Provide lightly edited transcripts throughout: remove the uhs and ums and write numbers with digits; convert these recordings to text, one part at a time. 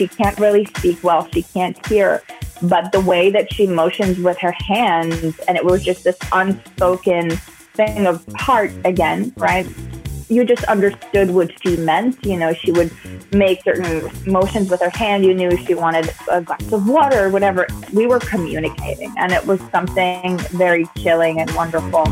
She can't really speak well. She can't hear. But the way that she motions with her hands, and it was just this unspoken thing of heart again, right? You just understood what she meant. You know, she would make certain motions with her hand. You knew she wanted a glass of water or whatever. We were communicating, and it was something very chilling and wonderful.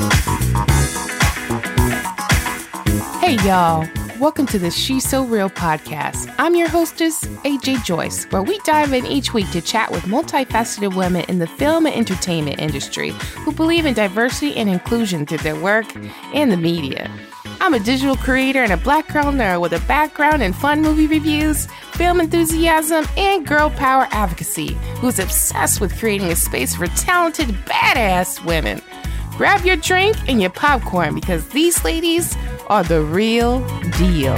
Hey, y'all. Welcome to the She's So Real podcast. I'm your hostess, AJ Joyce, where we dive in each week to chat with multifaceted women in the film and entertainment industry who believe in diversity and inclusion through their work and the media. I'm a digital creator and a Black girl nerd with a background in fun movie reviews, film enthusiasm, and girl power advocacy who's obsessed with creating a space for talented, badass women. Grab your drink and your popcorn because these ladies are the real deal.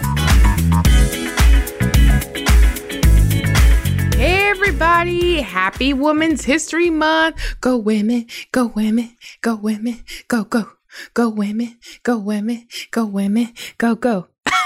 Hey everybody, happy Women's History Month. Go women, go women, go women, go, go. Go women, go women, go women, go, go.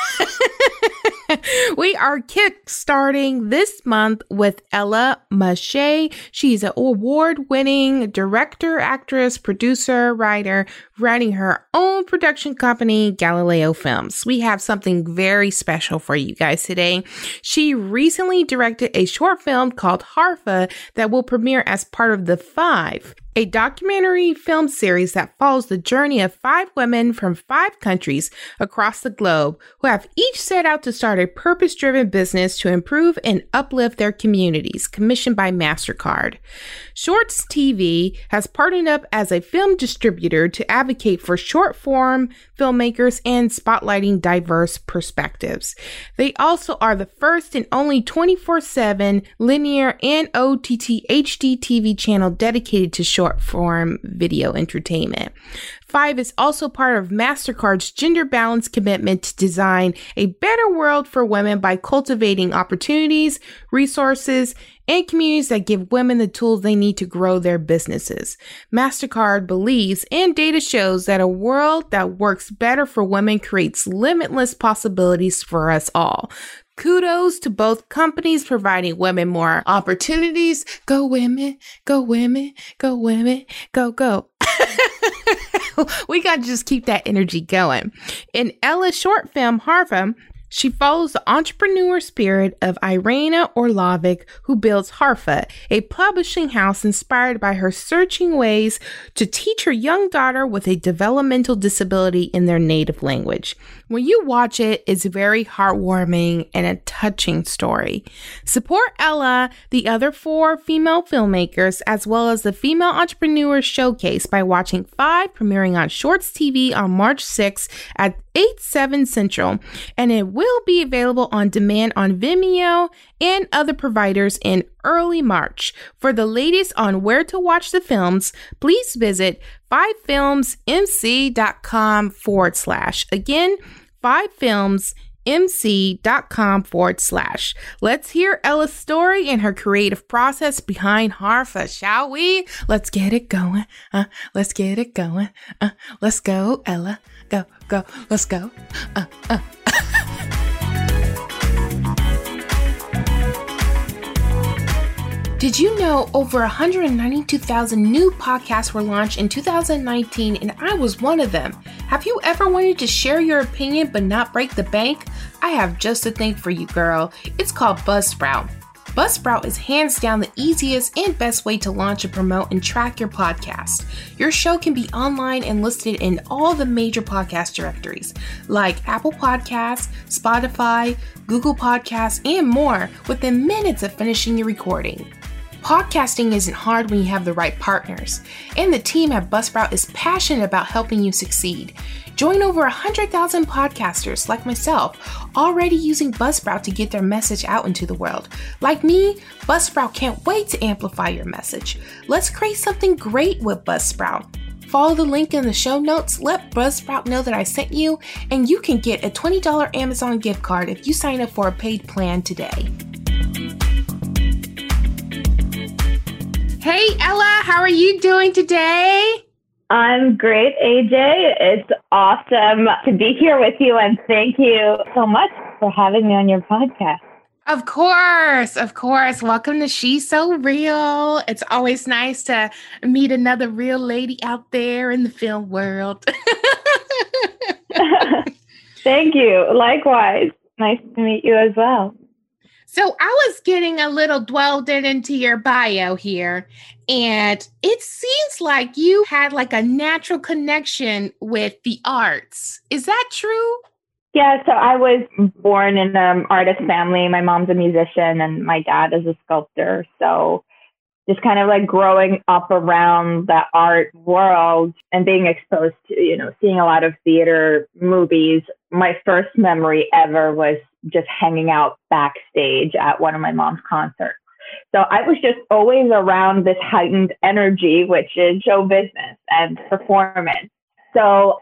We are kickstarting this month with Ella Mache. She's an award-winning director, actress, producer, writer, running her own production company, Galileo Films. We have something very special for you guys today. She recently directed a short film called Harfa that will premiere as part of The Five, a documentary film series that follows the journey of 5 women from 5 countries across the globe who have each set out to start a purpose-driven business to improve and uplift their communities, commissioned by MasterCard. Shorts TV has partnered up as a film distributor to advocate for short-form filmmakers and spotlighting diverse perspectives. They also are the first and only 24/7 linear and OTT HD TV channel dedicated to short-form video entertainment. Five is also part of MasterCard's gender balance commitment to design a better world for women by cultivating opportunities, resources, and communities that give women the tools they need to grow their businesses. MasterCard believes, and data shows, that a world that works better for women creates limitless possibilities for us all. Kudos to both companies providing women more opportunities. Go women, go women, go women, go, go. We got to just keep that energy going. In Ella's short film, Harfa, she follows the entrepreneur spirit of Irina Orlovic, who builds Harfa, a publishing house inspired by her searching ways to teach her young daughter with a developmental disability in their native language. When you watch it, it's very heartwarming and a touching story. Support Ella, the other 4 female filmmakers, as well as the Female Entrepreneur Showcase by watching Five premiering on Shorts TV on March 6th at 8/7 Central, and it will be available on demand on Vimeo and other providers in early March. For the latest on where to watch the films, please visit 5filmsmc.com/. Again, 5filmsmc.com/. Let's hear Ella's story and her creative process behind Harfa, shall we? Let's get it going. Let's get it going. Let's go, Ella. Go, go, let's go. Did you know over 192,000 new podcasts were launched in 2019, and I was one of them? Have you ever wanted to share your opinion but not break the bank? I have just the thing for you, girl. It's called Buzzsprout. Buzzsprout is hands down the easiest and best way to launch and promote and track your podcast. Your show can be online and listed in all the major podcast directories like Apple Podcasts, Spotify, Google Podcasts, and more within minutes of finishing your recording. Podcasting isn't hard when you have the right partners, and the team at Buzzsprout is passionate about helping you succeed. Join over 100,000 podcasters like myself already using Buzzsprout to get their message out into the world. Like me, Buzzsprout can't wait to amplify your message. Let's create something great with Buzzsprout. Follow the link in the show notes, let Buzzsprout know that I sent you, and you can get a $20 Amazon gift card if you sign up for a paid plan today. Hey, Ella, how are you doing today? I'm great, AJ. It's awesome to be here with you, and thank you so much for having me on your podcast. Of course, of course. Welcome to She's So Real. It's always nice to meet another real lady out there in the film world. Thank you. Likewise. Nice to meet you as well. So I was getting a little dwelled into your bio here, and it seems like you had like a natural connection with the arts. Is that true? Yeah, so I was born in an artist family. My mom's a musician and my dad is a sculptor. So just kind of like growing up around the art world and being exposed to, seeing a lot of theater movies. My first memory ever was just hanging out backstage at one of my mom's concerts. So I was just always around this heightened energy, which is show business and performance. So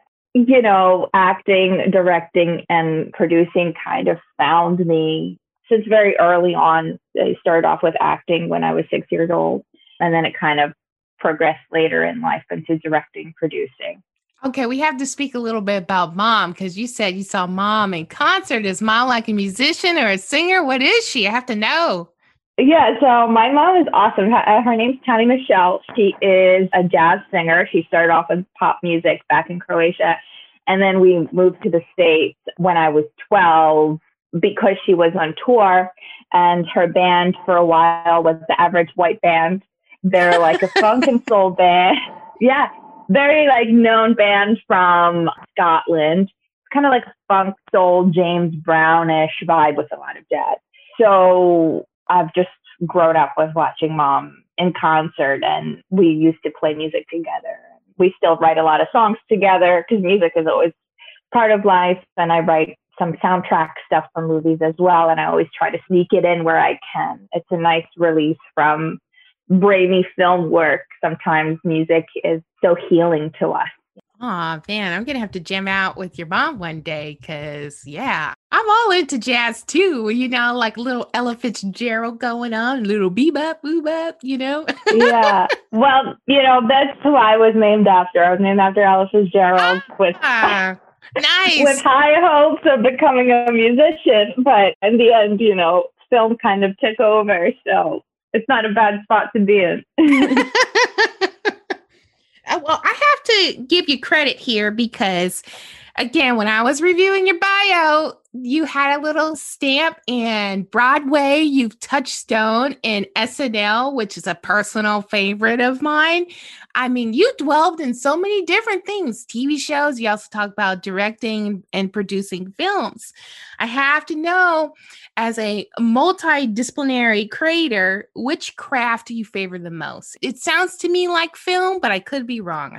acting, directing, and producing kind of found me since very early on. I started off with acting when I was 6 years old, and then it kind of progressed later in life into directing, producing. Okay, we have to speak a little bit about mom because you said you saw mom in concert. Is mom like a musician or a singer? What is she? I have to know. Yeah, so my mom is awesome. Her name's Tani Michelle. She is a jazz singer. She started off with pop music back in Croatia. And then we moved to the States when I was 12 because she was on tour. And her band for a while was the Average White Band. They're like a funk and soul band. Yeah, very like known band from Scotland. Kind of like funk, soul, James Brownish vibe with a lot of jazz. So I've just grown up with watching mom in concert, and we used to play music together. We still write a lot of songs together because music is always part of life. And I write some soundtrack stuff for movies as well. And I always try to sneak it in where I can. It's a nice release from brainy film work. Sometimes music is so healing to us. Oh, man, I'm going to have to jam out with your mom one day because, yeah, I'm all into jazz too. Like little Ella Fitzgerald going on, little bebop, boobop, Yeah. Well, that's who I was named after. I was named after Ella Fitzgerald with nice. With high hopes of becoming a musician. But in the end, film kind of took over. So it's not a bad spot to be in. Well, I have to give you credit here because, again, when I was reviewing your bio, you had a little stamp in Broadway. You've Touchstone in SNL, which is a personal favorite of mine. I mean, you dwelled in so many different things, TV shows. You also talk about directing and producing films. I have to know, as a multidisciplinary creator, which craft do you favor the most? It sounds to me like film, but I could be wrong.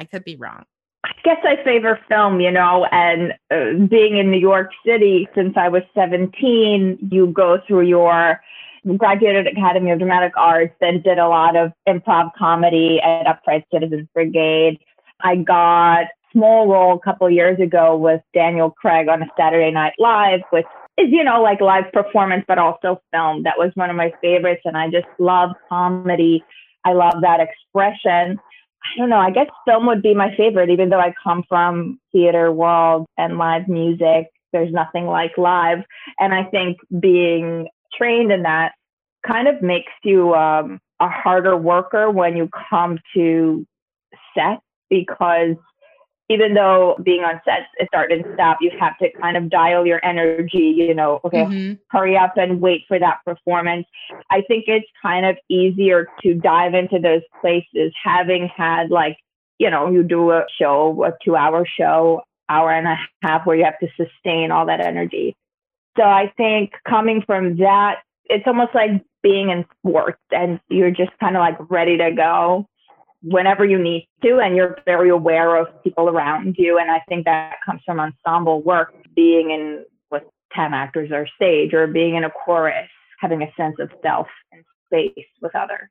I guess I favor film, and being in New York City since I was 17, you go through your graduated Academy of Dramatic Arts, then did a lot of improv comedy at Upright Citizens Brigade. I got a small role a couple of years ago with Daniel Craig on a Saturday Night Live, which is, like live performance, but also film. That was one of my favorites. And I just love comedy. I love that expression. I don't know, I guess film would be my favorite, even though I come from theater world and live music. There's nothing like live. And I think being trained in that kind of makes you a harder worker when you come to set, because even though being on set is start and stop, you have to kind of dial your energy, hurry up and wait for that performance. I think it's kind of easier to dive into those places, having had you do a 2-hour show, hour and a half where you have to sustain all that energy. So I think coming from that, it's almost like being in sports and you're just kind of like ready to go whenever you need to, and you're very aware of people around you. And I think that comes from ensemble work, being in with 10 actors or stage, or being in a chorus, having a sense of self and space with others.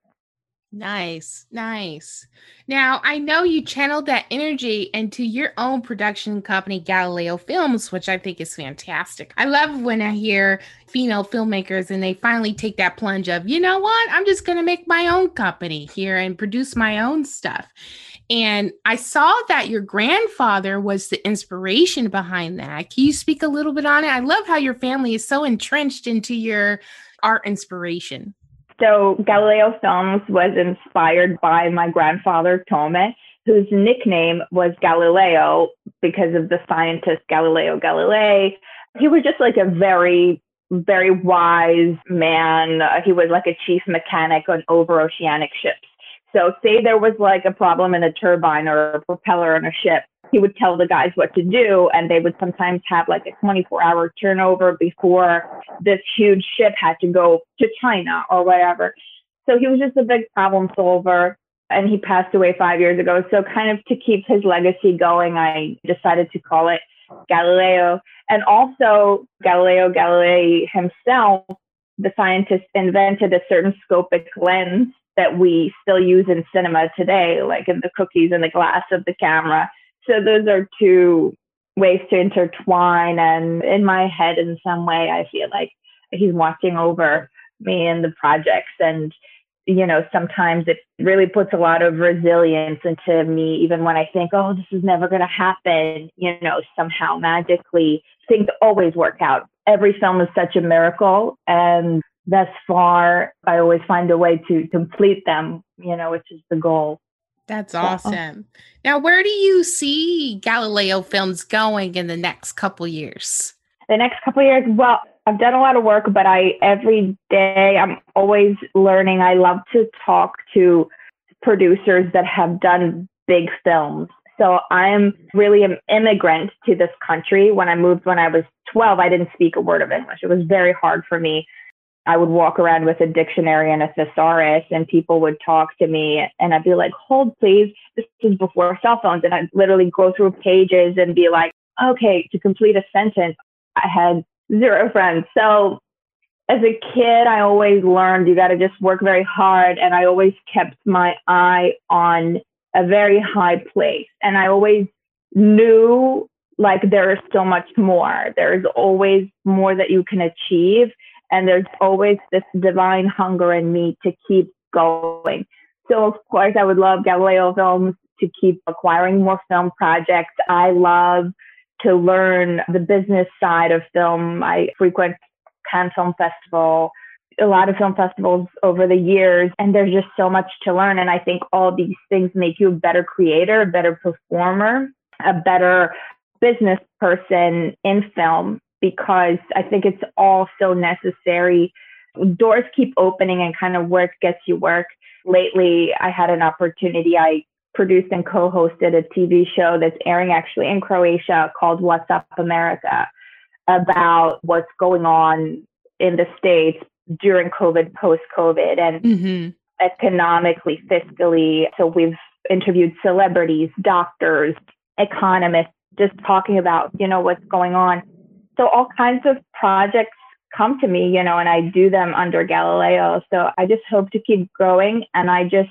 Nice. Now, I know you channeled that energy into your own production company, Galileo Films, which I think is fantastic. I love when I hear female filmmakers and they finally take that plunge of, you know what, I'm just going to make my own company here and produce my own stuff. And I saw that your grandfather was the inspiration behind that. Can you speak a little bit on it? I love how your family is so entrenched into your art inspiration? So Galileo Films was inspired by my grandfather, Tome, whose nickname was Galileo because of the scientist Galileo Galilei. He was just like a very, very wise man. He was like a chief mechanic on over-oceanic ships. So say there was like a problem in a turbine or a propeller on a ship, he would tell the guys what to do, and they would sometimes have like a 24-hour turnover before this huge ship had to go to China or whatever. So he was just a big problem solver, and he passed away 5 years ago. So kind of to keep his legacy going, I decided to call it Galileo. And also Galileo Galilei himself, the scientist, invented a certain scopic lens that we still use in cinema today, like in the cookies and the glass of the camera. So those are two ways to intertwine. And in my head, in some way, I feel like he's watching over me and the projects. And, you know, sometimes it really puts a lot of resilience into me, even when I think, oh, this is never going to happen, you know, somehow magically things always work out. Every film is such a miracle. And thus far, I always find a way to complete them, you know, which is the goal. That's awesome. Now, where do you see Galileo Films going in the next couple years? The next couple of years, well, I've done a lot of work, but every day I'm always learning. I love to talk to producers that have done big films. So I'm really an immigrant to this country. When I moved when I was 12, I didn't speak a word of English. It was very hard for me. I would walk around with a dictionary and a thesaurus, and people would talk to me, and I'd be like, hold please. This is before cell phones. And I'd literally go through pages and be like, okay, to complete a sentence. I had zero friends. So as a kid, I always learned you got to just work very hard. And I always kept my eye on a very high place. And I always knew like there is so much more. There is always more that you can achieve. And there's always this divine hunger in me to keep going. So, of course, I would love Galileo Films to keep acquiring more film projects. I love to learn the business side of film. I frequent Cannes Film Festival, a lot of film festivals over the years, and there's just so much to learn. And I think all these things make you a better creator, a better performer, a better business person in film, because I think it's all so necessary. Doors keep opening and kind of work gets you work. Lately, I had an opportunity. I produced and co-hosted a TV show that's airing actually in Croatia called What's Up America, about what's going on in the States during COVID, post-COVID, and economically, fiscally. So we've interviewed celebrities, doctors, economists, just talking about, you know, what's going on. So all kinds of projects come to me, you know, and I do them under Galileo. So I just hope to keep growing. And I just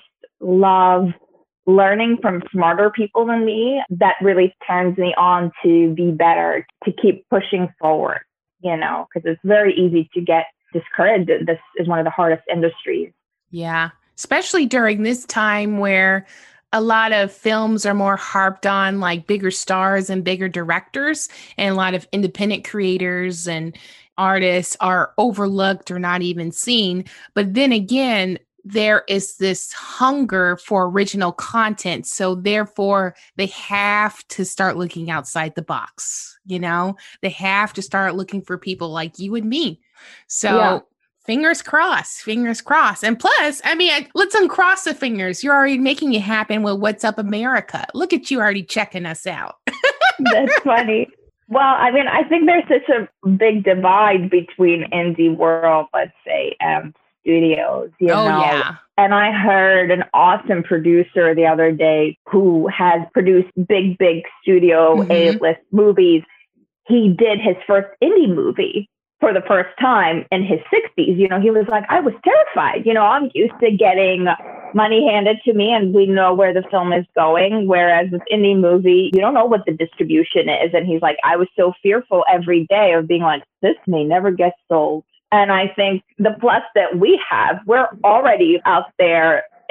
love learning from smarter people than me. That really turns me on to be better, to keep pushing forward, you know, because it's very easy to get discouraged. This is one of the hardest industries. Yeah, especially during this time where a lot of films are more harped on like bigger stars and bigger directors, and a lot of independent creators and artists are overlooked or not even seen. But then again, there is this hunger for original content. So therefore, they have to start looking outside the box. You know, they have to start looking for people like you and me. So yeah. Fingers crossed. And plus, I mean, let's uncross the fingers. You're already making it happen with What's Up America. Look at you already checking us out. That's funny. Well, I mean, I think there's such a big divide between indie world, let's say, and studios, you know? Yeah. And I heard an awesome producer the other day who has produced big studio A-list movies. He did his first indie movie for the first time in his 60s. You know, he was like, I was terrified. You know, I'm used to getting money handed to me and we know where the film is going. Whereas with indie movie, you don't know what the distribution is. And he's like, I was so fearful every day of being like, this may never get sold. And I think the plus that we have, we're already out there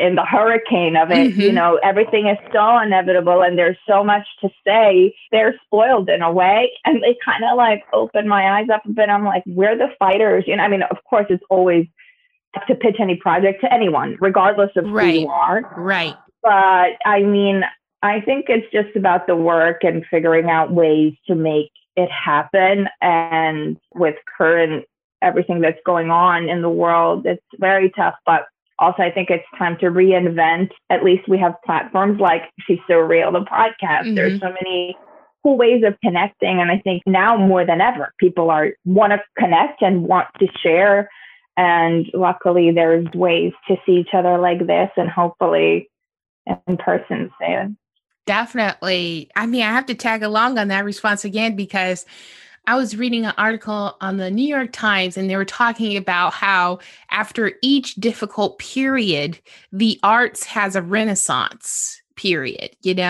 in the hurricane of it. Mm-hmm. Everything is so inevitable and there's so much to say. They're spoiled in a way. And they kind of like open my eyes up a bit. I'm like, we're the fighters. I mean, of course, it's always to pitch any project to anyone, regardless of who you are. Right. But I mean, I think it's just about the work and figuring out ways to make it happen. And with current everything that's going on in the world, it's very tough. But also, I think it's time to reinvent. At least we have platforms like She's So Real, the podcast. Mm-hmm. There's so many cool ways of connecting. And I think now more than ever, people want to connect and want to share. And luckily, there's ways to see each other like this and hopefully in person soon. Definitely. I mean, I have to tag along on that response again, because I was reading an article on the New York Times, and they were talking about how after each difficult period, the arts has a renaissance period,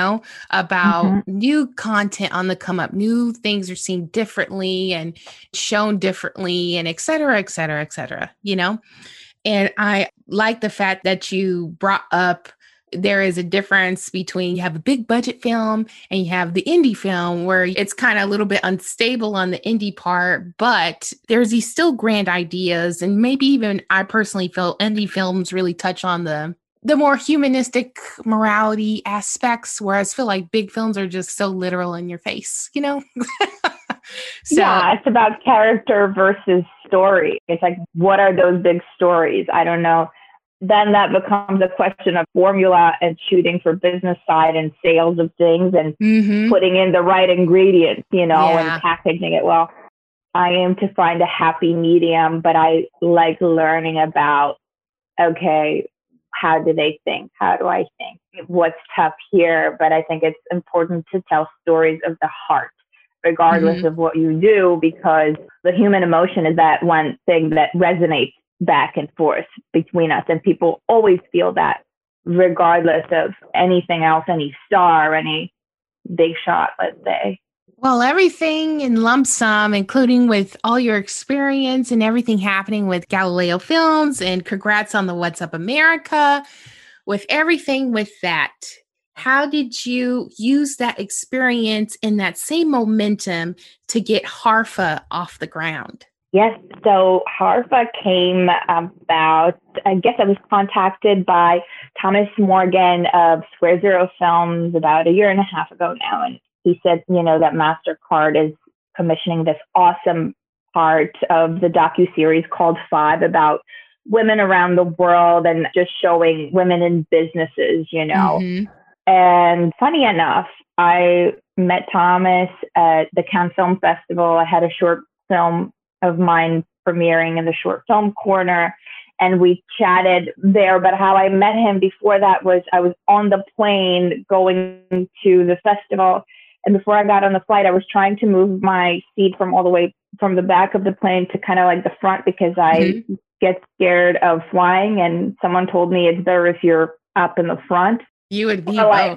about new content on the come up, new things are seen differently and shown differently, and et cetera, et cetera, et cetera, And I like the fact that you brought up there is a difference between you have a big budget film and you have the indie film, where it's kind of a little bit unstable on the indie part, but there's these still grand ideas. And maybe even I personally feel indie films really touch on the more humanistic morality aspects, whereas I feel like big films are just so literal in your face, So, yeah, it's about character versus story. It's like, what are those big stories? I don't know. Then that becomes a question of formula and shooting for business side and sales of things and putting in the right ingredients, and packaging it well. I aim to find a happy medium, but I like learning about, okay, how do they think? How do I think? What's tough here? But I think it's important to tell stories of the heart, regardless of what you do, because the human emotion is that one thing that resonates back and forth between us. And people always feel that regardless of anything else, any star, any big shot, let's say. Well, everything in lump sum, including with all your experience and everything happening with Galileo Films, and congrats on the What's Up America, with everything with that, how did you use that experience and that same momentum to get Harfa off the ground? Yes. So Harfa came about, I guess I was contacted by Thomas Morgan of Square Zero Films about a year and a half ago now. And he said, that MasterCard is commissioning this awesome part of the docuseries called Five about women around the world and just showing women in businesses, And funny enough, I met Thomas at the Cannes Film Festival. I had a short film of mine premiering in the short film corner, and we chatted there. But how I met him before that was I was on the plane going to the festival, and before I got on the flight, I was trying to move my seat from all the way from the back of the plane to kind of like the front, because I get scared of flying, and someone told me it's better if you're up in the front. You would be both.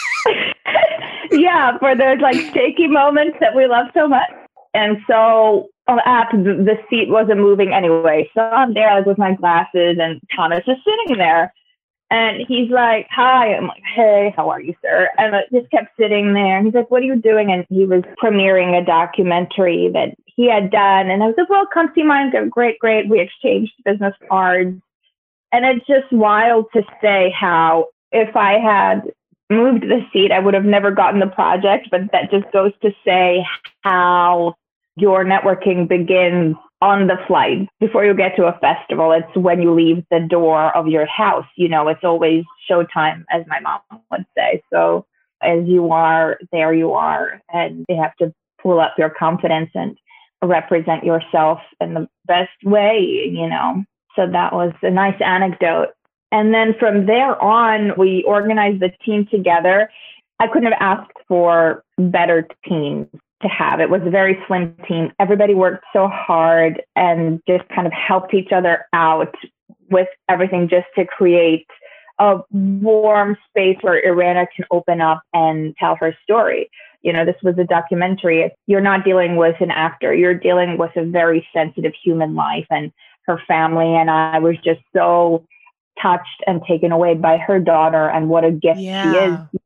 Yeah, for those like shaky moments that we love so much. And so the seat wasn't moving anyway. So I'm there like with my glasses, and Thomas is sitting there, and he's like, "Hi." I'm like, "Hey, how are you, sir?" And I just kept sitting there. He's like, "What are you doing?" And he was premiering a documentary that he had done. And I was like, "Well, come see mine." Great. We exchanged business cards. And it's just wild to say how if I had moved the seat, I would have never gotten the project. But that just goes to say how your networking begins on the flight before you get to a festival. It's when you leave the door of your house. It's always showtime, as my mom would say. So as you are, there you are. And you have to pull up your confidence and represent yourself in the best way, So that was a nice anecdote. And then from there on, we organized the team together. I couldn't have asked for better teams to have. It was a very slim team. Everybody worked so hard and just kind of helped each other out with everything, just to create a warm space where Irana can open up and tell her story. This was a documentary. You're not dealing with an actor. You're dealing with a very sensitive human life and her family. And I was just so touched and taken away by her daughter and what a gift she is. Yeah.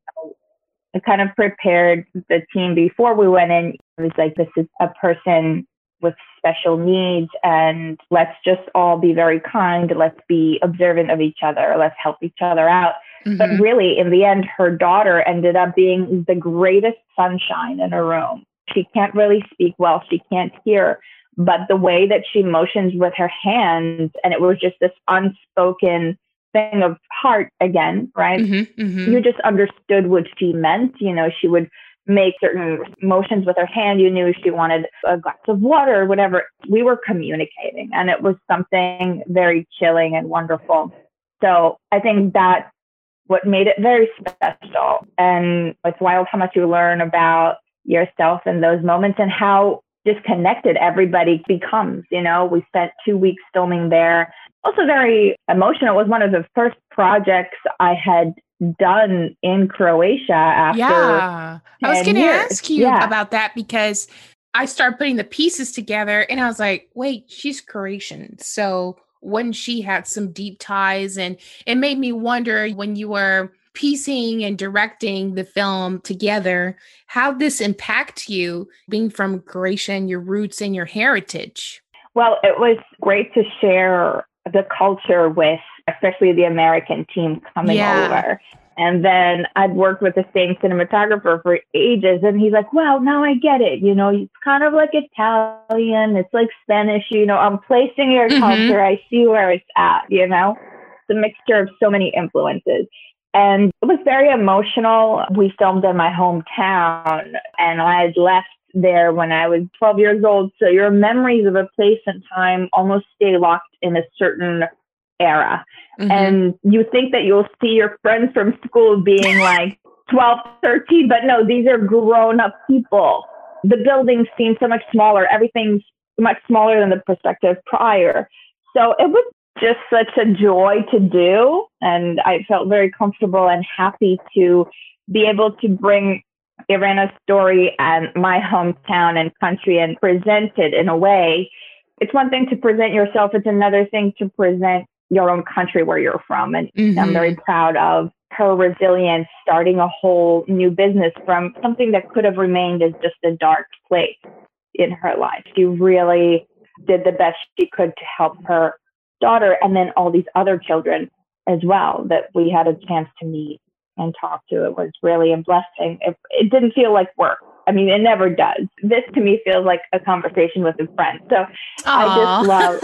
I kind of prepared the team before we went in. It was like, this is a person with special needs, and let's just all be very kind. Let's be observant of each other. Let's help each other out. But really, in the end, her daughter ended up being the greatest sunshine in a room. She can't really speak well. She can't hear. But the way that she motions with her hands, and it was just this unspoken thing of heart again, right? You just understood what she meant. You know, she would make certain motions with her hand. You knew she wanted a glass of water or whatever. We were communicating, and it was something very chilling and wonderful. So I think that's what made it very special. And it's wild how much you learn about yourself in those moments and how disconnected everybody becomes. You know, we spent 2 weeks filming there. Also very emotional. It was one of the first projects I had done in Croatia after Yeah. I was 10 going to years. ask you Yeah. about that because I started putting the pieces together and I was like, wait, she's Croatian. So when she had some deep ties, and it made me wonder when you were piecing and directing the film together, how this impact you being from Croatia and your roots and your heritage. Well, it was great to share the culture with, especially the American team coming over. And then I'd worked with the same cinematographer for ages, and he's like, well, now I get it. You know, it's kind of like Italian. It's like Spanish. You know, I'm placing your culture. I see where it's at, you know. It's a mixture of so many influences. And it was very emotional. We filmed in my hometown, and I had left there when I was 12 years old. So your memories of a place and time almost stay locked in a certain era. And you think that you'll see your friends from school being like 12, 13, but no, these are grown up people. The buildings seem so much smaller. Everything's much smaller than the perspective prior. So it was just such a joy to do. And I felt very comfortable and happy to be able to bring Irena's story and my hometown and country and present it in a way. It's one thing to present yourself. It's another thing to present your own country where you're from. And I'm very proud of her resilience, starting a whole new business from something that could have remained as just a dark place in her life. She really did the best she could to help her daughter and then all these other children as well that we had a chance to meet and talk to. It was really a blessing. It didn't feel like work. I mean, it never does. This to me feels like a conversation with a friend. So I just love,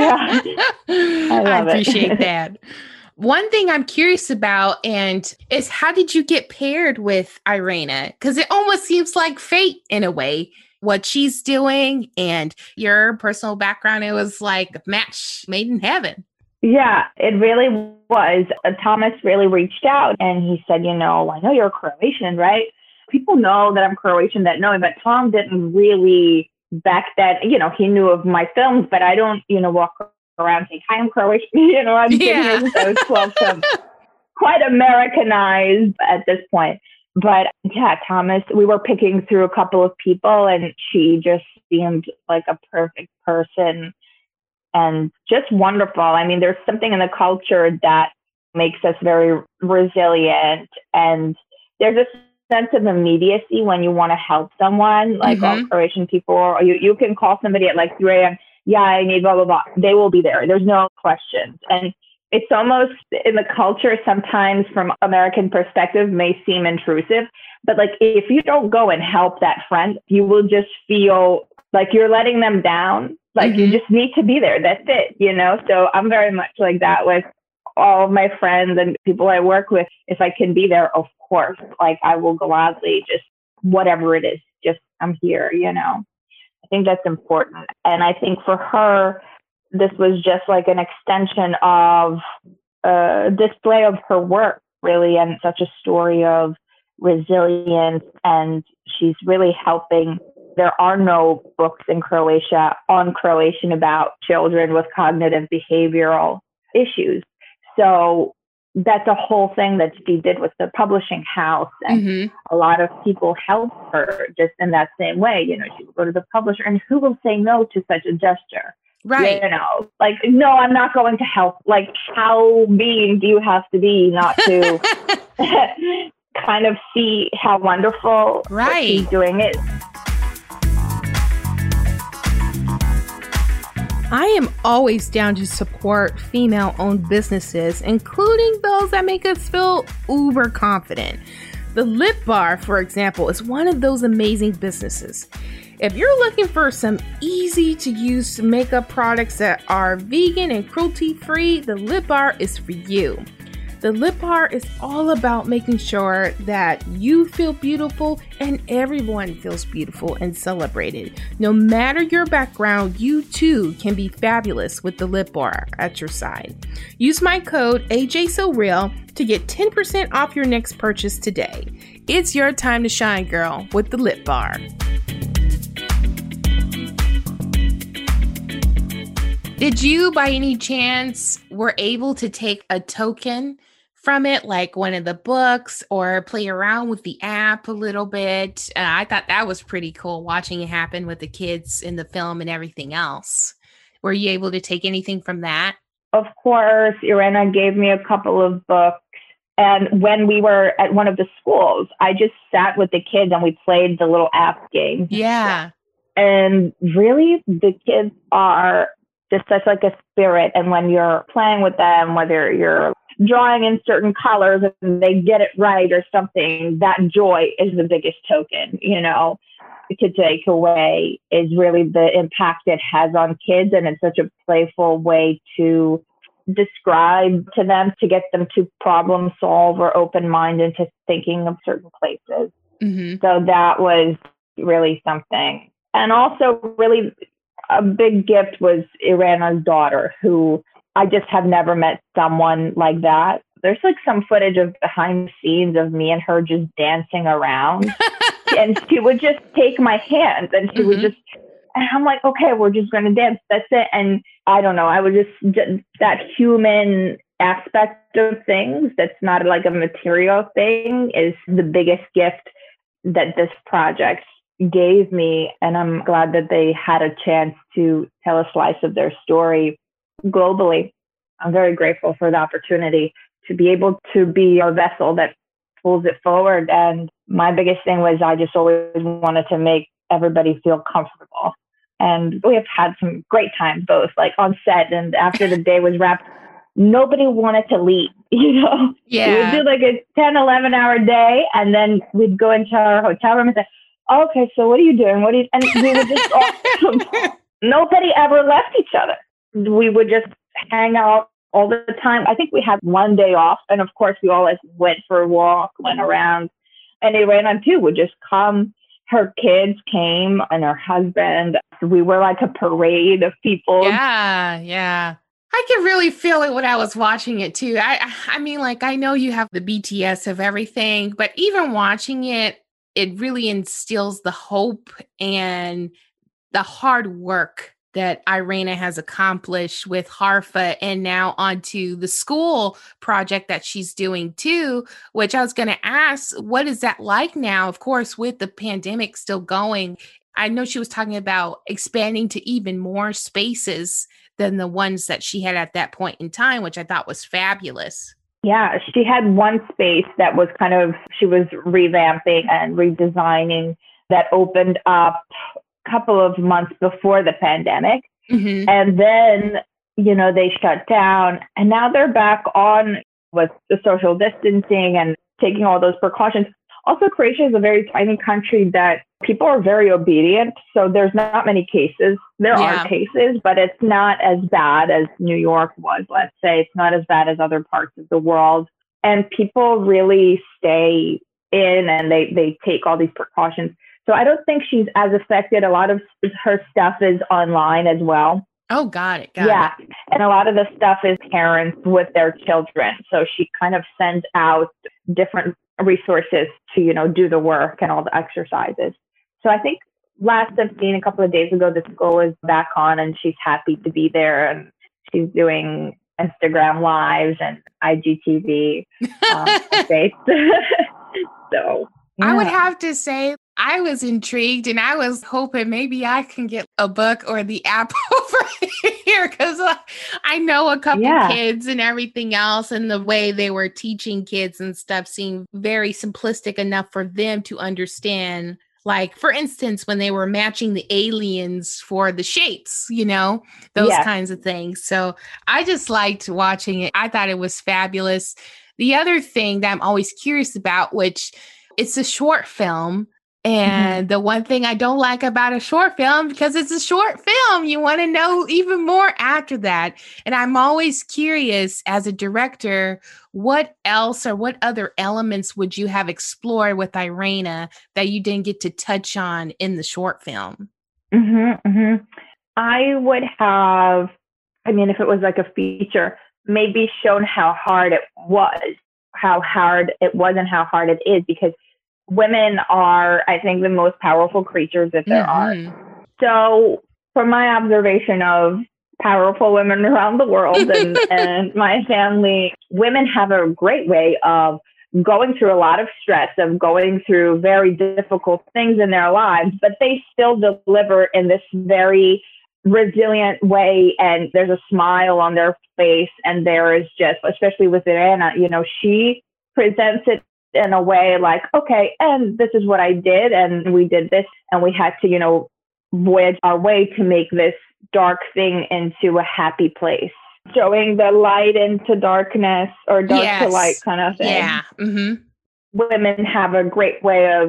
I appreciate that. One thing I'm curious about is how did you get paired with Irena? Because it almost seems like fate in a way, what she's doing and your personal background. It was like a match made in heaven. Yeah, it really was. Thomas really reached out and he said, you know, I know you're Croatian, right? People know that I'm Croatian that know me, but Tom didn't really back that, you know, he knew of my films, but I don't, you know, walk around saying, hi, I'm Croatian. You know, I've been here since I was 12, so quite Americanized at this point. But yeah, Thomas, we were picking through a couple of people and she just seemed like a perfect person and just wonderful. I mean, there's something in the culture that makes us very resilient, and there's a sense of immediacy when you want to help someone, like all Croatian people, or you can call somebody at like 3 a.m. Yeah, I need blah, blah, blah. They will be there. There's no questions. And it's almost in the culture sometimes from American perspective may seem intrusive, but like if you don't go and help that friend, you will just feel like you're letting them down. Like you just need to be there. That's it, you know? So I'm very much like that with all of my friends and people I work with. If I can be there, of course, like I will gladly just whatever it is, just I'm here, you know? I think that's important. And I think for her, this was just like an extension of a display of her work, really, and such a story of resilience. And she's really helping. There are no books in Croatia on Croatian about children with cognitive behavioral issues. So that's a whole thing that she did with the publishing house. And a lot of people helped her just in that same way. You know, she would go to the publisher, and who will say no to such a gesture? Right. Like, no, I'm not going to help. Like, how mean do you have to be not to kind of see how wonderful what she's doing is? I am always down to support female-owned businesses, including those that make us feel uber confident. The Lip Bar, for example, is one of those amazing businesses. If you're looking for some easy-to-use makeup products that are vegan and cruelty-free, the Lip Bar is for you. The Lip Bar is all about making sure that you feel beautiful and everyone feels beautiful and celebrated. No matter your background, you too can be fabulous with the Lip Bar at your side. Use my code AJSoReal to get 10% off your next purchase today. It's your time to shine, girl, with the Lip Bar. Did you, by any chance, were able to take a token from it, like one of the books, or play around with the app a little bit? I thought that was pretty cool, watching it happen with the kids in the film and everything else. Were you able to take anything from that? Of course, Irena gave me a couple of books. And when we were at one of the schools, I just sat with the kids and we played the little app game. Yeah. And really, the kids are just such like a spirit. And when you're playing with them, whether you're drawing in certain colors and they get it right or something, that joy is the biggest token, to take away, is really the impact it has on kids. And it's such a playful way to describe to them, to get them to problem solve or open mind into thinking of certain places. Mm-hmm. So that was really something. And also really a big gift was Irena's daughter, who I just have never met someone like that. There's like some footage of behind the scenes of me and her just dancing around. And she would just take my hand and she would just, and I'm like, okay, we're just going to dance. That's it. And I don't know, I would just, that human aspect of things, that's not like a material thing, is the biggest gift that this project gave me. And I'm glad that they had a chance to tell a slice of their story globally. I'm very grateful for the opportunity to be able to be a vessel that pulls it forward. And my biggest thing was I just always wanted to make everybody feel comfortable. And we have had some great times, both like on set and after the day was wrapped. Nobody wanted to leave, Yeah. We would do like a 10, 11 hour day. And then we'd go into our hotel room and say, okay, so what are you doing? And we would just, nobody ever left each other. We would just hang out all the time. I think we had one day off. And of course, we always went for a walk, went around. And Irena too would just come. Her kids came and her husband. We were like a parade of people. Yeah. I could really feel it when I was watching it too. I mean, like, I know you have the BTS of everything, but even watching it, it really instills the hope and the hard work that Irena has accomplished with Harfa, and now onto the school project that she's doing too, which I was going to ask, what is that like now? Of course, with the pandemic still going, I know she was talking about expanding to even more spaces than the ones that she had at that point in time, which I thought was fabulous. Yeah, she had one space that was she was revamping and redesigning, that opened up couple of months before the pandemic. Mm-hmm. And then, they shut down, and now they're back on with the social distancing and taking all those precautions. Also, Croatia is a very tiny country that people are very obedient. So there's not many cases. There are cases, but it's not as bad as New York was, let's say. It's not as bad as other parts of the world. And people really stay in and they take all these precautions. So I don't think she's as affected. A lot of her stuff is online as well. Oh, got it. Yeah. And a lot of the stuff is parents with their children. So she kind of sends out different resources to, do the work and all the exercises. So I think last I've seen a couple of days ago, the school is back on and she's happy to be there. And she's doing Instagram lives and IGTV updates. So. Yeah. I would have to say I was intrigued and I was hoping maybe I can get a book or the app over here because I know a couple Yeah. kids and everything else, and the way they were teaching kids and stuff seemed very simplistic enough for them to understand. Like, for instance, when they were matching the aliens for the shapes, those Yes. kinds of things. So I just liked watching it. I thought it was fabulous. The other thing that I'm always curious about, which it's a short film, Mhm. and the one thing I don't like about a short film, because it's a short film, you want to know even more after that. And I'm always curious as a director, what else or what other elements would you have explored with Irena that you didn't get to touch on in the short film? I would have, I mean, if it was like a feature, maybe shown how hard it was, and how hard it is, because women are, I think, the most powerful creatures that there are. Mm-hmm. So, from my observation of powerful women around the world and my family, women have a great way of going through a lot of stress, of going through very difficult things in their lives, but they still deliver in this very resilient way, and there's a smile on their face, and there is just, especially with Irena, she presents it in a way like, okay, and this is what I did, and we did this, and we had to, voyage our way to make this dark thing into a happy place, showing the light into darkness, or dark to light Yes. kind of thing. Yeah. Mm-hmm. Women have a great way of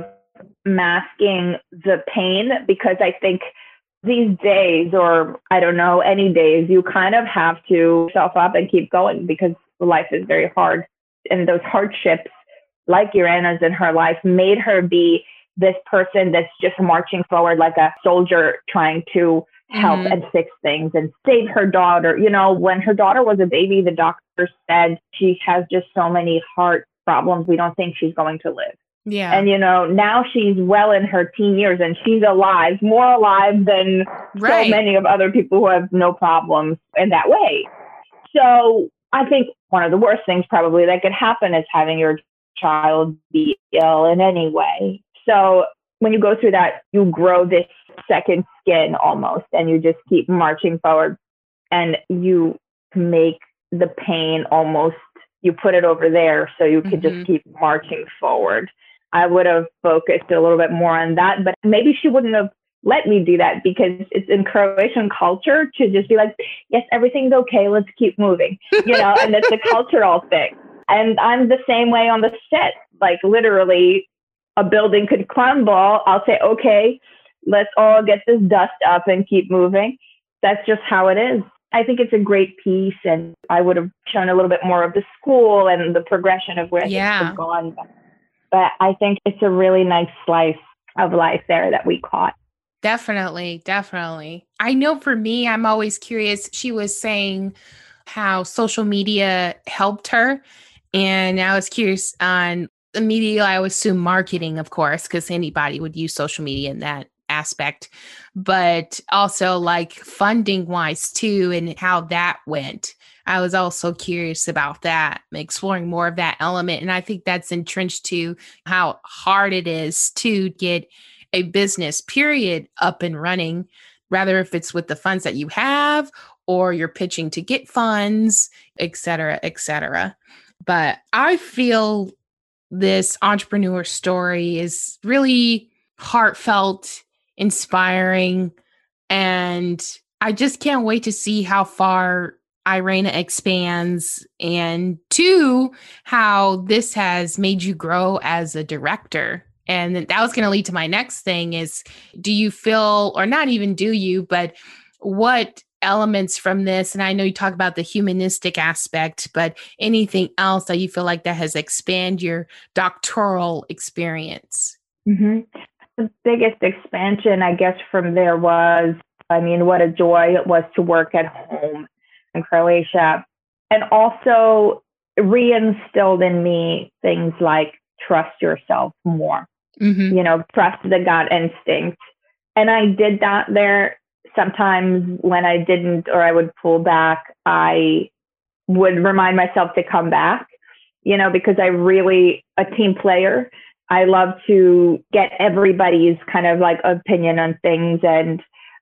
masking the pain, because I think these days, or I don't know, any days, you kind of have to self up and keep going, because life is very hard. And those hardships, like Irena's in her life, made her be this person that's just marching forward like a soldier, trying to help and fix things and save her daughter. When her daughter was a baby, the doctor said she has just so many heart problems, we don't think she's going to live. Yeah. And, now she's well in her teen years, and she's alive, more alive than so many of other people who have no problems in that way. So I think one of the worst things probably that could happen is having your child be ill in any way. So when you go through that, you grow this second skin almost, and you just keep marching forward, and you make the pain almost, you put it over there so you could just keep marching forward. I would have focused a little bit more on that, but maybe she wouldn't have let me do that, because it's in Croatian culture to just be like, yes, everything's okay, let's keep moving, and it's a cultural thing. And I'm the same way on the set. Like, literally, a building could crumble. I'll say, okay, let's all get this dust up and keep moving. That's just how it is. I think it's a great piece, and I would have shown a little bit more of the school and the progression of where things have gone. But I think it's a really nice slice of life there that we caught. Definitely, definitely. I know for me, I'm always curious. She was saying how social media helped her. And I was curious on the media. I would assume marketing, of course, because anybody would use social media in that aspect, but also like funding wise too, and how that went. I was also curious about that, exploring more of that element. And I think that's entrenched to how hard it is to get a business period up and running, rather if it's with the funds that you have or you're pitching to get funds, et cetera, et cetera. But I feel this entrepreneur story is really heartfelt, inspiring, and I just can't wait to see how far Irena expands, and two, how this has made you grow as a director. And that was going to lead to my next thing is, do you feel, or not even do you, but what elements from this, and I know you talk about the humanistic aspect, but anything else that you feel like that has expanded your doctoral experience? The biggest expansion, I guess, from there was, what a joy it was to work at home in Croatia, and also reinstilled in me things like trust yourself more, trust the gut instinct. And I did that there. Sometimes when I didn't, or I would pull back, I would remind myself to come back, because I really a team player. I love to get everybody's kind of like opinion on things and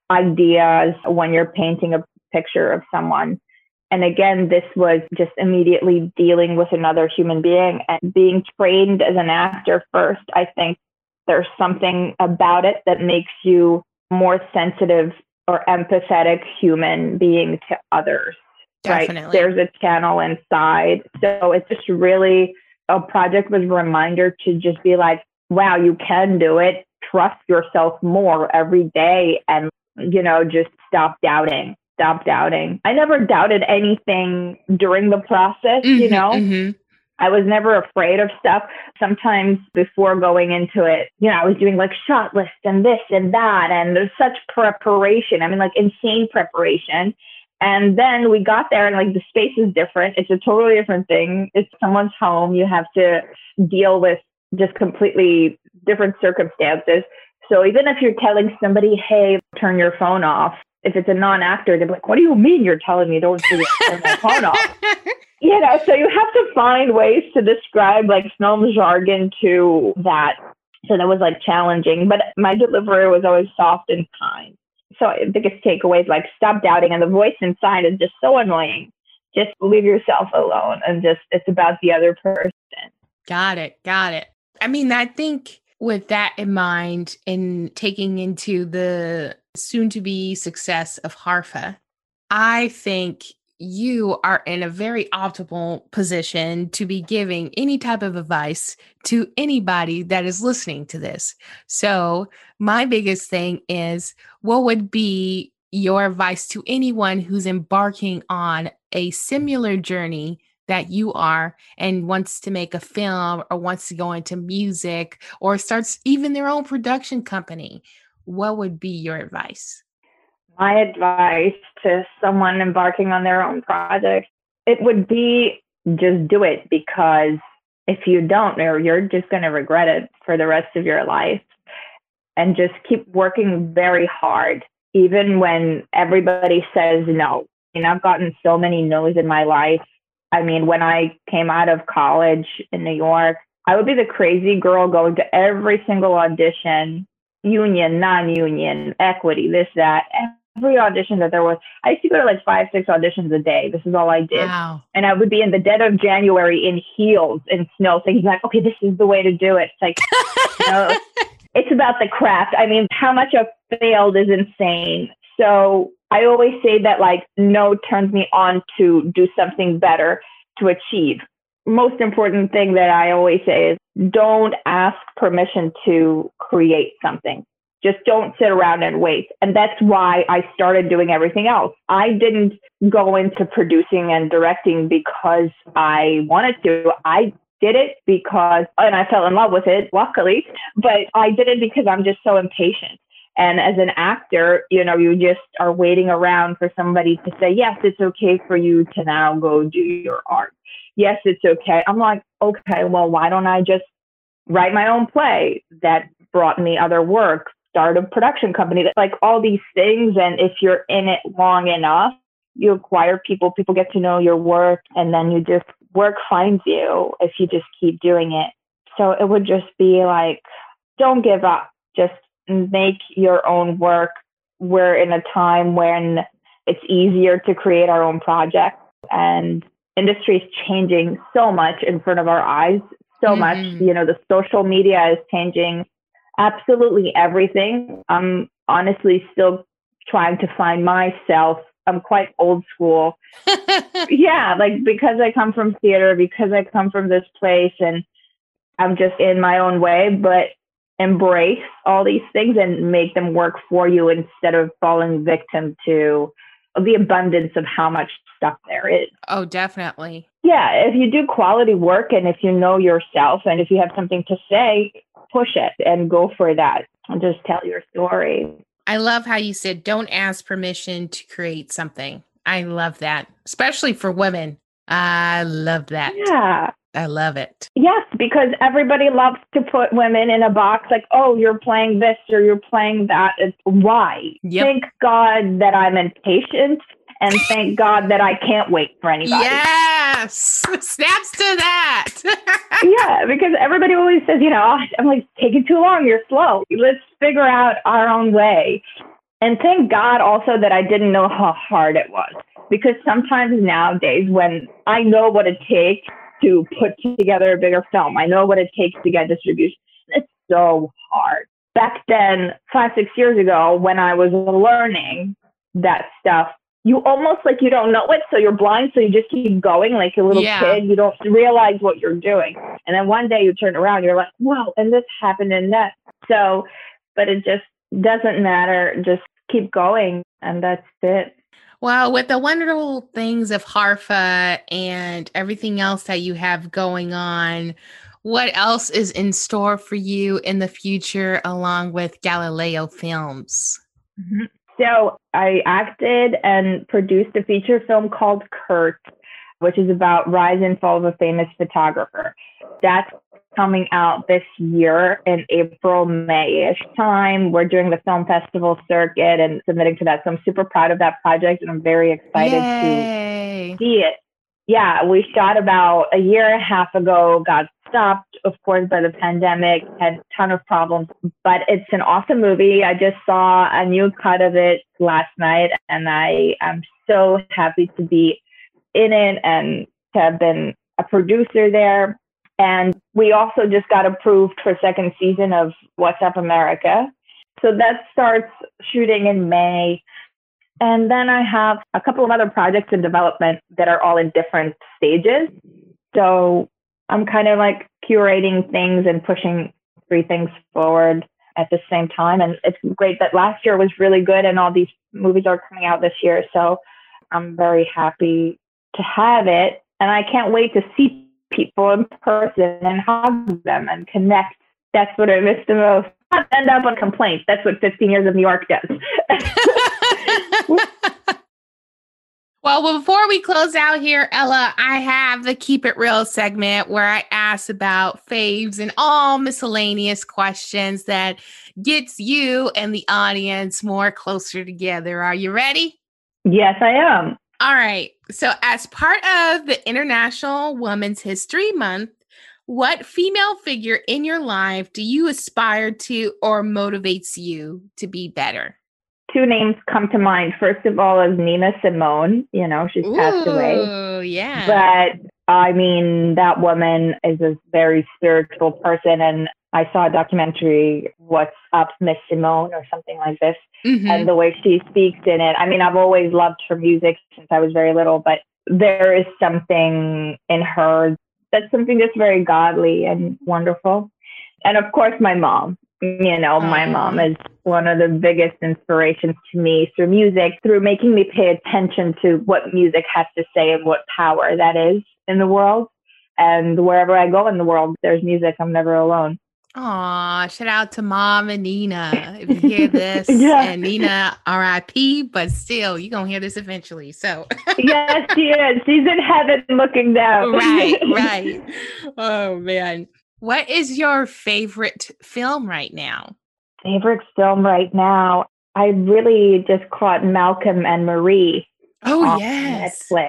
ideas when you're painting a picture of someone. And again, this was just immediately dealing with another human being and being trained as an actor first. I think there's something about it that makes you more sensitive or empathetic human being to others. Definitely. Right? There's a channel inside. So it's just really a project was a reminder to just be like, wow, you can do it. Trust yourself more every day and, just stop doubting. Stop doubting. I never doubted anything during the process, Mm-hmm. I was never afraid of stuff. Sometimes before going into it, I was doing like shot lists and this and that. And there's such preparation. I mean, like insane preparation. And then we got there and like the space is different. It's a totally different thing. It's someone's home. You have to deal with just completely different circumstances. So even if you're telling somebody, hey, turn your phone off, if it's a non-actor, they're like, what do you mean you're telling me don't turn my phone off? So you have to find ways to describe like film jargon to that. So that was like challenging, but my delivery was always soft and kind. So biggest takeaway is like stop doubting. And the voice inside is just so annoying. Just leave yourself alone and it's about the other person. Got it. I mean, I think with that in mind and taking into the soon-to-be success of Harfa, I think you are in a very optimal position to be giving any type of advice to anybody that is listening to this. So my biggest thing is, what would be your advice to anyone who's embarking on a similar journey that you are and wants to make a film or wants to go into music or starts even their own production company? What would be your advice? My advice to someone embarking on their own project, it would be just do it, because if you don't, you're just going to regret it for the rest of your life. And just keep working very hard, even when everybody says no. And I've gotten so many no's in my life. I mean, when I came out of college in New York, I would be the crazy girl going to every single audition, union, non-union, equity, this, that, every audition that there was. I used to go to like 5-6 auditions a day. This is all I did. Wow. And I would be in the dead of January in heels and snow thinking like, okay, this is the way to do it. It's like, it's about the craft. I mean, how much I've failed is insane. So I always say that like no turns me on to do something better, to achieve. Most important thing that I always say is don't ask permission to create something. Just don't sit around and wait. And that's why I started doing everything else. I didn't go into producing and directing because I wanted to. I did it because, and I fell in love with it, luckily, but I did it because I'm just so impatient. And as an actor, you just are waiting around for somebody to say, yes, it's okay for you to now go do your art. Yes, it's okay. I'm like, okay, well, why don't I just write my own play that brought me other work, start a production company, like all these things. And if you're in it long enough, you acquire people get to know your work, and then work finds you if you just keep doing it. So it would just be like, don't give up. Just make your own work. We're in a time when it's easier to create our own projects, and industry is changing so much in front of our eyes, so much. The social media is changing absolutely everything. I'm honestly still trying to find myself. I'm quite old school. Yeah, like because I come from theater, because I come from this place, and I'm just in my own way, but embrace all these things and make them work for you instead of falling victim to the abundance of how much stuff there is. Oh, definitely. Yeah, if you do quality work and if you know yourself and if you have something to say, push it and go for that and just tell your story. I love how you said, don't ask permission to create something. I love that, especially for women. I love that. Yeah. I love it. Yes, because everybody loves to put women in a box like, oh, you're playing this or you're playing that. It's why. Yep. Thank God that I'm impatient, and thank God that I can't wait for anybody. Yes. Yes. Snaps to that. Yeah, because everybody always says, I'm like, taking too long. You're slow. Let's figure out our own way. And thank God also that I didn't know how hard it was. Because sometimes nowadays when I know what it takes to put together a bigger film, I know what it takes to get distribution, it's so hard. Back then, 5-6 years ago, when I was learning that stuff, you almost like you don't know it, so you're blind, so you just keep going like a little kid. You don't realize what you're doing. And then one day you turn around, you're like, wow, and this happened and that. So, but it just doesn't matter. Just keep going, and that's it. Well, with the wonderful things of Harfa and everything else that you have going on, what else is in store for you in the future along with Galileo Films? Mm-hmm. So I acted and produced a feature film called Kurt, which is about rise and fall of a famous photographer. That's coming out this year in April, May-ish time. We're doing the film festival circuit and submitting to that. So I'm super proud of that project and I'm very excited to see it. Yeah, we shot about a year and a half ago, got stopped, of course, by the pandemic, had a ton of problems, but it's an awesome movie. I just saw a new cut of it last night and I am so happy to be in it and to have been a producer there. And we also just got approved for second season of What's Up America. So that starts shooting in May. And then I have a couple of other projects in development that are all in different stages. So I'm kind of like curating things and pushing 3 things forward at the same time. And it's great that last year was really good and all these movies are coming out this year. So I'm very happy to have it. And I can't wait to see people in person and hug them and connect. That's what I miss the most. Not end up on complaints. That's what 15 years of New York does. Well, before we close out here, Ella, I have the Keep It Real segment where I ask about faves and all miscellaneous questions that gets you and the audience more closer together. Are you ready? Yes, I am. All right. So as part of the International Women's History Month, what female figure in your life do you aspire to or motivates you to be better? 2 names come to mind. First of all is Nina Simone. She's passed away. Oh, yeah. But I mean, that woman is a very spiritual person. And I saw a documentary, What's Up, Miss Simone, or something like this. Mm-hmm. And the way she speaks in it. I mean, I've always loved her music since I was very little, but there is something in her that's something that's very godly and wonderful. And of course, my mom. My mom is one of the biggest inspirations to me through music, through making me pay attention to what music has to say and what power that is in the world. And wherever I go in the world, there's music. I'm never alone. Aw, shout out to Mom and Nina. If you hear this, yeah. And Nina, R.I.P., but still, you're going to hear this eventually. So yes, she is. She's in heaven looking down. Right. Oh, man. What is your favorite film right now? Favorite film right now? I really just caught Malcolm and Marie. Oh, yes. Netflix.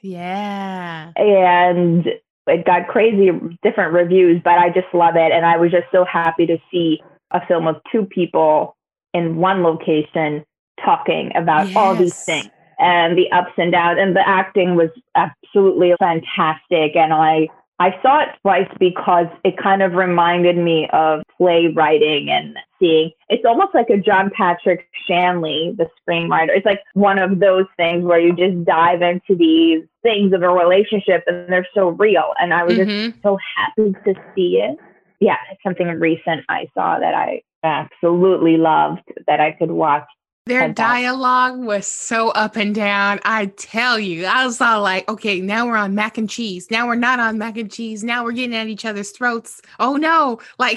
Yeah. And it got crazy different reviews, but I just love it. And I was just so happy to see a film of 2 people in one location talking about all these things and the ups and downs. And the acting was absolutely fantastic. And I saw it twice because it kind of reminded me of playwriting and seeing, it's almost like a John Patrick Shanley, the screenwriter. It's like one of those things where you just dive into these things of a relationship and they're so real. And I was just so happy to see it. Yeah, it's something recent I saw that I absolutely loved that I could watch. Their dialogue was so up and down. I tell you, I was all like, okay, now we're on mac and cheese. Now we're not on mac and cheese. Now we're getting at each other's throats. Oh no. Like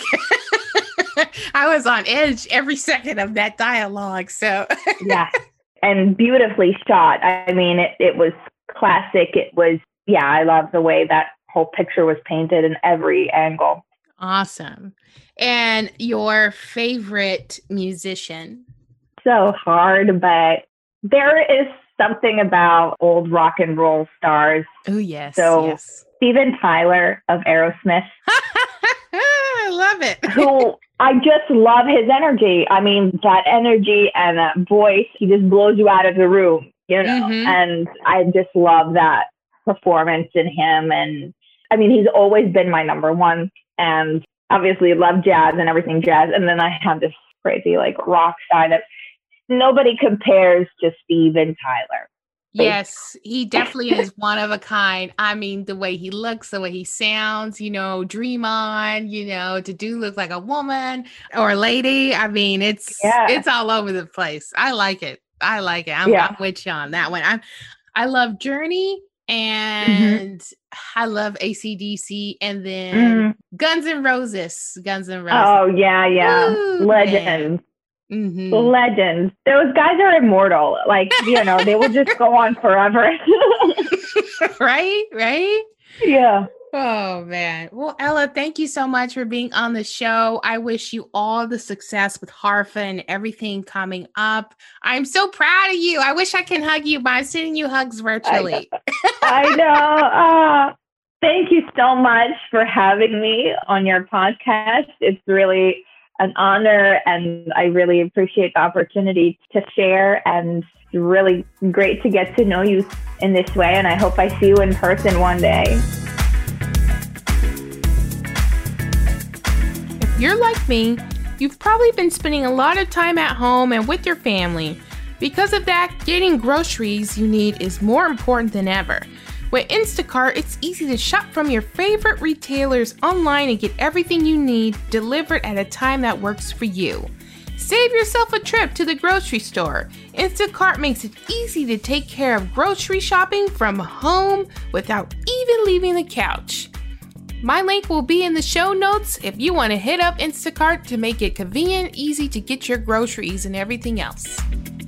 I was on edge every second of that dialogue. So yeah. And beautifully shot. I mean, it was classic. It was, I love the way that whole picture was painted in every angle. Awesome. And your favorite musician? So hard, but there is something about old rock and roll stars. Oh, yes. So yes. Steven Tyler of Aerosmith. I love it. Who I just love his energy. I mean, that energy and that voice, he just blows you out of the room, you know? Mm-hmm. And I just love that performance in him. And I mean, he's always been my number one. And obviously love jazz and everything jazz. And then I have this crazy like rock side of nobody compares to Steven Tyler. Yes, he definitely is one of a kind. I mean, the way he looks, the way he sounds, you know, Dream On, you know, to do look like a woman or a lady. I mean, it's all over the place. I like it. I'm with you on that one. I love Journey and I love AC/DC and then Guns N' Roses. Oh, yeah. Woo, legends. Mm-hmm. Legends. Those guys are immortal. Like, you know, they will just go on forever. Right? Yeah. Oh, man. Well, Ella, thank you so much for being on the show. I wish you all the success with Harfa and everything coming up. I'm so proud of you. I wish I can hug you, but I'm sending you hugs virtually. I know. Thank you so much for having me on your podcast. It's really an honor, and I really appreciate the opportunity to share, and it's really great to get to know you in this way, and I hope I see you in person one day. If you're like me, you've probably been spending a lot of time at home and with your family. Because of that, getting groceries you need is more important than ever. With Instacart, it's easy to shop from your favorite retailers online and get everything you need delivered at a time that works for you. Save yourself a trip to the grocery store. Instacart makes it easy to take care of grocery shopping from home without even leaving the couch. My link will be in the show notes if you want to hit up Instacart to make it convenient, easy to get your groceries and everything else.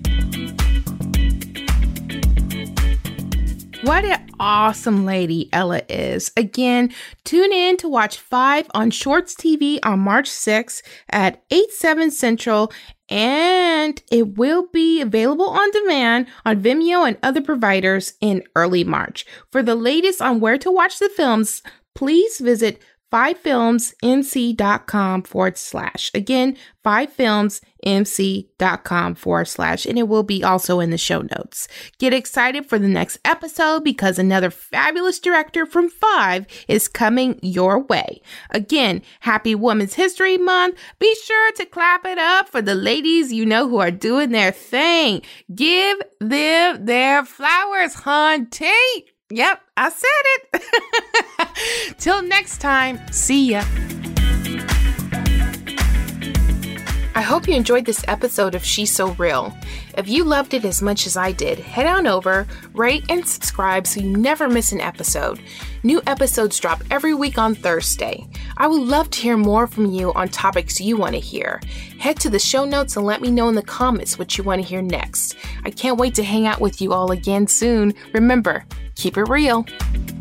What an awesome lady Ella is. Again, tune in to watch 5 on Shorts TV on March 6th at 8/7 Central, and it will be available on demand on Vimeo and other providers in early March. For the latest on where to watch the films, please visit 5filmsmc.com/. Again, 5filmsmc.com/, and it will be also in the show notes. Get excited for the next episode because another fabulous director from 5 is coming your way. Again, happy Women's History Month. Be sure to clap it up for the ladies you know who are doing their thing. Give them their flowers, hunty. Yep, I said it. Till next time, see ya. I hope you enjoyed this episode of She's So Real. If you loved it as much as I did, head on over, rate, and subscribe so you never miss an episode. New episodes drop every week on Thursday. I would love to hear more from you on topics you want to hear. Head to the show notes and let me know in the comments what you want to hear next. I can't wait to hang out with you all again soon. Remember, keep it real.